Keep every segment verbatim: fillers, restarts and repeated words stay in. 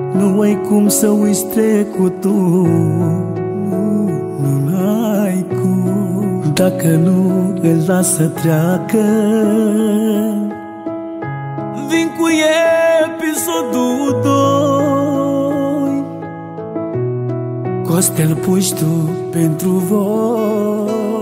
Nu ai cum să uiți trecutul, nu, nu ai cum. Dacă nu îl las să treacă, vin cu episodul doi. Costel puși tu pentru voi.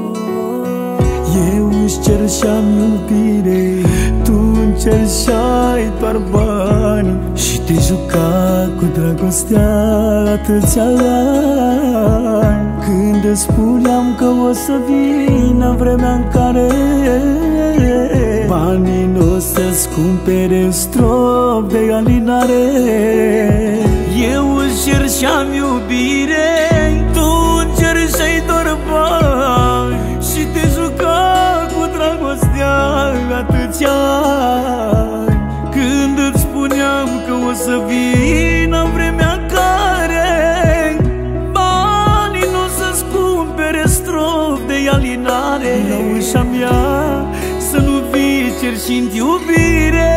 Eu îți cer și-am iubire, tu îmi cer și-ai doar bani. Și te juca cu dragostea atâția ani. Când îți spuneam că o să vină vremea în care banii nu o să-ți cumpere strop de alinare. Eu îți cer și-am iubire, tu îmi ceri și-ai doar bani. Și te juca cu dragostea atâția ani. Când îți spuneam că o să vină vremea care banii nu o să-ți cumpere strop de alinare. La ușa mea să nu vii cerșind iubire,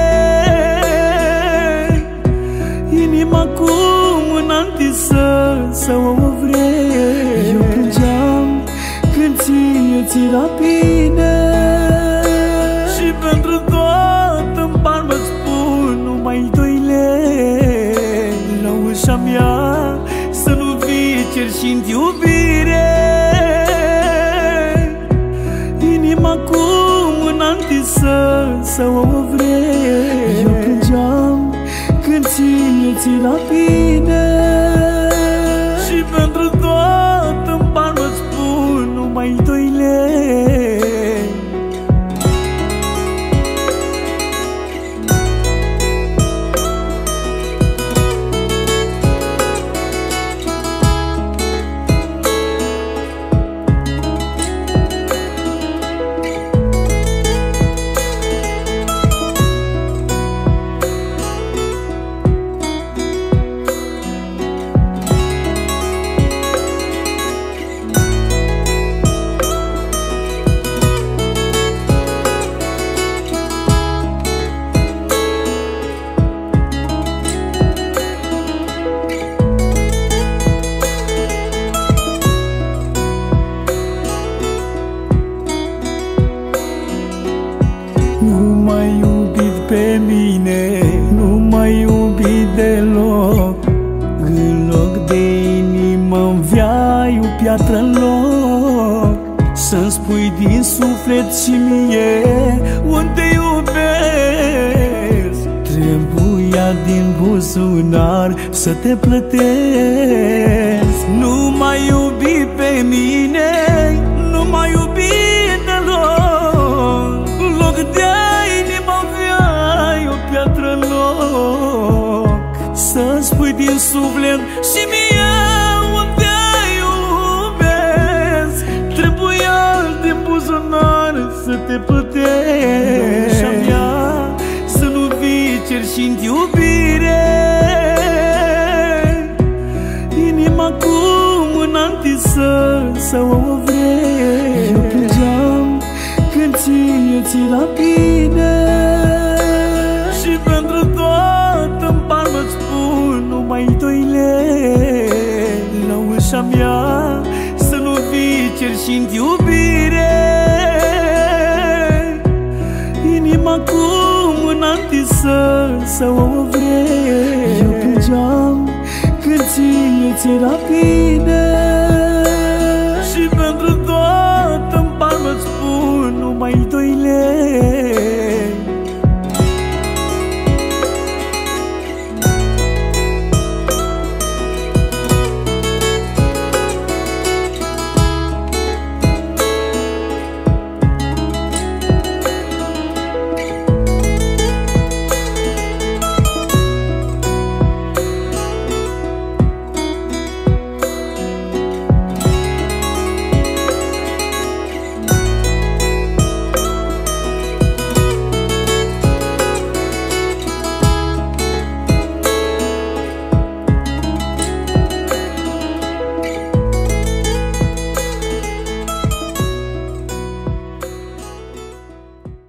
inima cum în antisă să o vrei. Eu plângeam când ție ți-era bine, și pentru tot-n bani mă spun numai doi lei. La ușa mea să nu vii cerșind iubire, inima cum în antisă să o vrei. Eu plângeam când ție ți-era bine, și pentru tot-n bani mă spun numai doi lei. Nu m-ai iubit pe mine, nu m-ai iubit deloc. În loc de inimă îmi viai o piatră în loc. Să-mi spui din suflet și mie unde iubesc. Trebuia din buzunar să te plătesc. Nu m-ai iubit pe mine, nu m-ai iubit deloc. În loc de inima aveai o piatră în loc. Să-mi spui din suflet și mie unde iubesc. Trebuia din buzunar să te plătesc. Și-a mea să nu vii cerșind iubire, inima cum în antisă să o vrei. Eu plângeam când ție ți-era bine, și pentru tot-n bani mă spun numai doi lei. La ușa mea să nu vii cerșind iubire, inima cum în antisă să o vrei. Eu plângeam când ție ți-era bine,